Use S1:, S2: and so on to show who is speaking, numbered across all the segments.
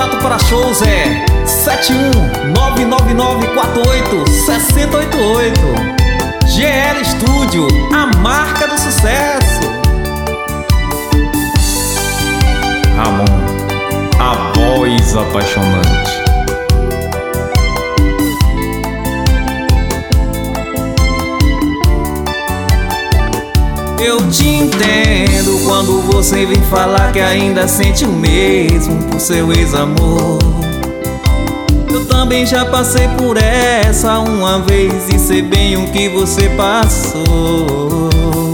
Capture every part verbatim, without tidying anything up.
S1: contato para shows é sete um nove nove nove quatro oito seis zero oito oito. G L Studio, a marca do sucesso.
S2: Ramon, a voz apaixonante.
S1: Eu te entendo quando você vem falar que ainda sente o mesmo por seu ex-amor. Eu também já passei por essa uma vez e sei bem o que você passou.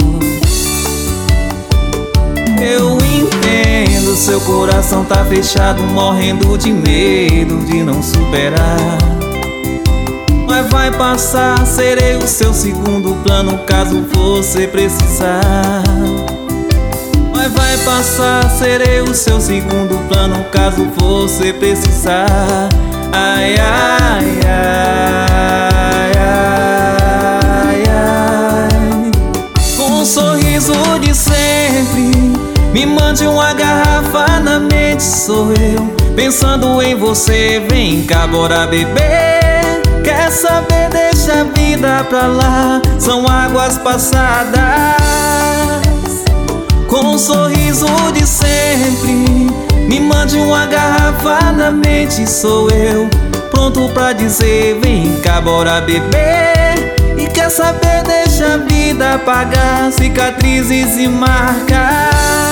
S1: Eu entendo, seu coração tá fechado, morrendo de medo de não superar. Mas vai passar, serei o seu segundo plano caso você precisar. Mas vai passar, serei o seu segundo plano caso você precisar. Ai, ai, ai, ai, ai. Com um sorriso de sempre, me mande uma garrafa na mente, sou eu pensando em você, vem cá, bora beber. Quer saber, deixa a vida pra lá, são águas passadas. Com um sorriso de sempre, me mande uma garrafa na mente, sou eu pronto pra dizer, vem cá, bora beber. E quer saber, deixa a vida apagar cicatrizes e marcas.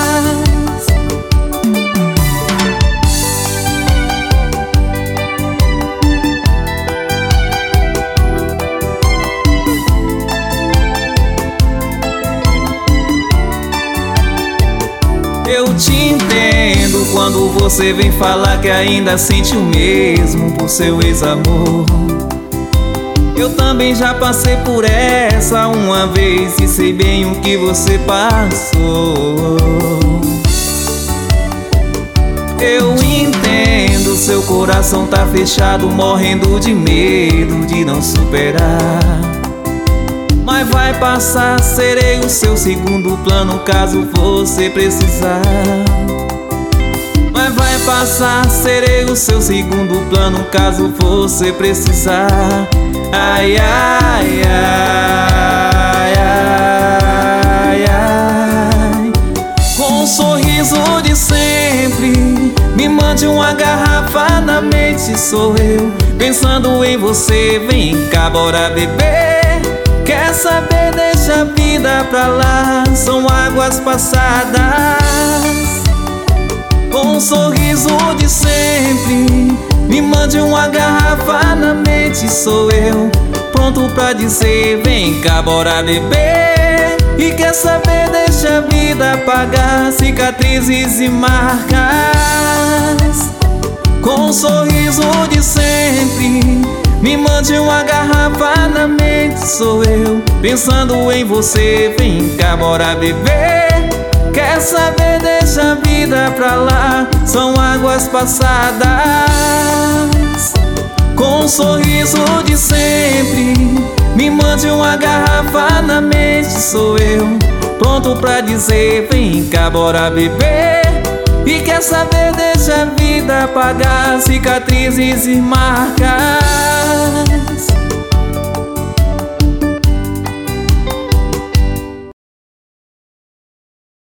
S1: Eu te entendo quando você vem falar que ainda sente o mesmo por seu ex-amor. Eu também já passei por essa uma vez e sei bem o que você passou. Eu entendo, seu coração tá fechado, morrendo de medo de não superar. Mas vai passar, serei o seu segundo plano caso você precisar. Mas vai passar, serei o seu segundo plano caso você precisar. Ai, ai, ai, ai, ai. Com um sorriso de sempre, me mande uma garrafa na mente, sou eu pensando em você, vem cá, bora beber. Quer saber, deixa a vida pra lá, são águas passadas. Com um sorriso de sempre, me mande uma garrafa na mente, sou eu pronto pra dizer, vem cá, bora beber. E quer saber, deixa a vida apagar cicatrizes e marcas. Com um sorriso de sempre, me mande uma garrafa na mente, sou eu pensando em você, vem cá, bora beber. Quer saber, deixa a vida pra lá, são águas passadas. Com um sorriso de sempre, me mande uma garrafa na mente, sou eu pronto pra dizer, vem cá, bora beber. E quer saber, deixa a vida apagar cicatrizes e marcas.